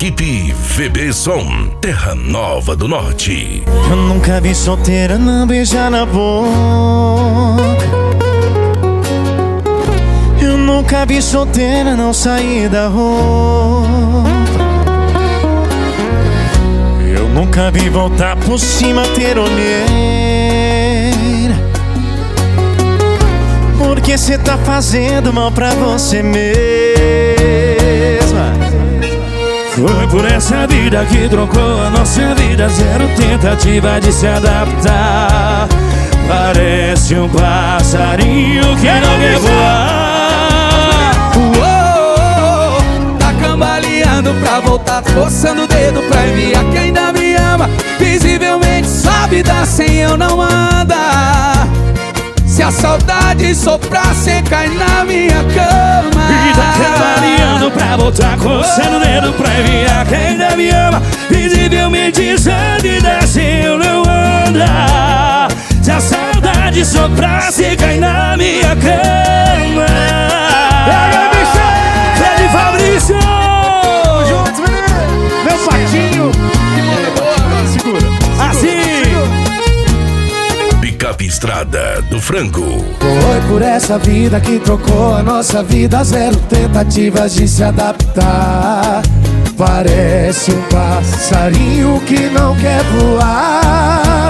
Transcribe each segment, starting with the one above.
Equipe VB Som, Terra Nova do Norte. Eu nunca vi solteira não beijar na boca. Eu nunca vi solteira não sair da roupa. Eu nunca vi voltar por cima ter olheira. Porque cê tá fazendo mal pra você mesma. Foi por essa vida que trocou a nossa vida. Zero tentativa de se adaptar. Parece um passarinho que não quer voar. Tá cambaleando pra voltar, forçando o dedo pra enviar que ainda me ama. Visivelmente sua vida sem eu não anda. Se a saudade soprar, cê cai na minha cama. E tá cambaleando pra voltar, coçando o dedo pra enviar que ainda me ama. Visivelmente sua vida sem eu não anda. Se a saudade soprar, cê cai na minha cama. Fred Fabrício! Juntos, menino! Meu patinho! Segura! Assim! Picape Estrada do Frango. Foi por essa vida que trocou a nossa vida. Zero tentativas de se adaptar. Parece um passarinho que não quer voar.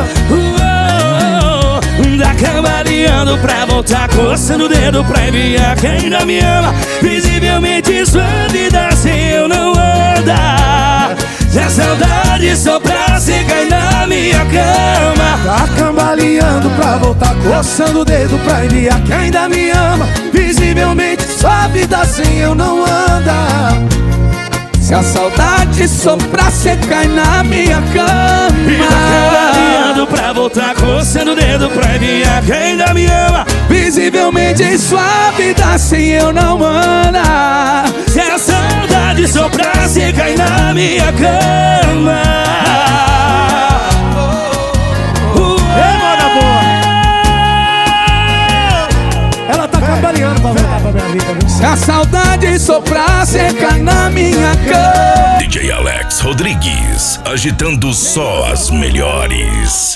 Tá cambaleando pra voltar, coçando o dedo pra enviar que ainda me ama. Visivelmente sua vida sem eu não anda. Se a saudade soprar, cê cai na minha cama. Tá cambaleando pra voltar, coçando o dedo pra enviar que ainda me ama. Visivelmente sua vida sem eu não anda. Se a saudade soprar, cê cai na minha cama. E tá cambaleando pra voltar, coçando o dedo pra enviar que ainda me ama. Visivelmente sua vida sem eu não anda. Se a saudade soprar, cê cai na minha cama. Ela tá cambaleando pra voltar pra minha vida. Se a saudade soprar, cê cai na minha cama. DJ Alex Rodrigues, agitando só as melhores.